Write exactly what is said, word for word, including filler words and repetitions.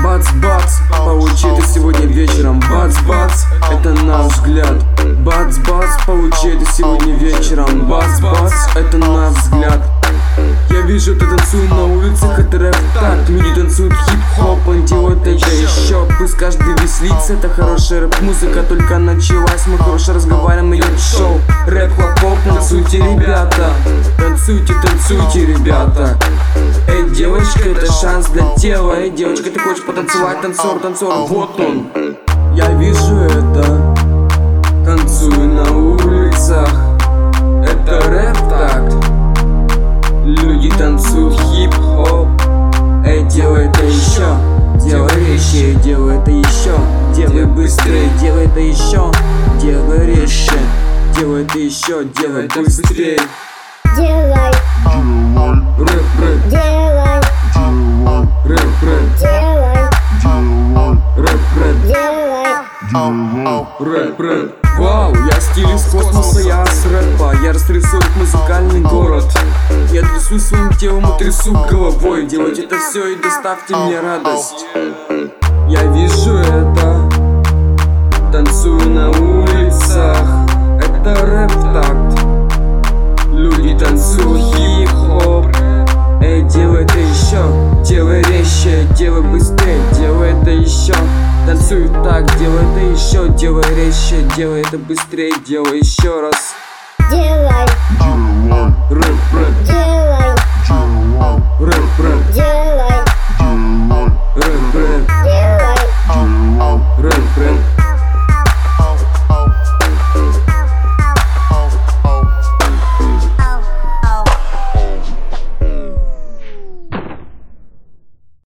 Бац-бац, получи это сегодня вечером. Бац-бац, это наш взгляд. Бац-бац, получи это сегодня вечером. Бац-бац, это наш взгляд. Я вижу, ты танцуешь на улицах, это рэп так. Люди танцуют хип-хоп, он делает это еще. Пусть каждый веселится, это хорошая рэп-музыка только началась. Мы хорошо разговариваем, идет шоу. Рэп, хлоп-хоп, танцуйте, ребята. Танцуйте, танцуйте, ребята. Эй, девочка, это шанс для тела. Эй, девочка, ты хочешь потанцевать, танцор, танцор, вот он. Я вижу это, танцую на улицах. Это рэп так. Люди танцуют хип-хоп. Эй, делай это еще. Делай резче, делай это еще. Делай быстрее, делай это еще. Делай резче, делай это еще. Делай это быстрее. Делай, рэп, рэп, делай, рэп, рэп, делай, рэп, рэп, делай. рэп, рэп. Вау, я стиль из космоса, я с рэпа. Я растрясу музыкальный город. Я трясу своим телом и трясу головой. Делайте это все и доставьте мне радость. Я вижу это, танцую на улицах. Это рэп-такт. Люди танцуют хип-хоп. Эй, делай это еще. Делай резче, делай быстрее. Делай это еще. Танцуй так, делай это еще. Делай резче, делай это быстрее. Делай еще раз. Делай, Рэп, рэп. делай.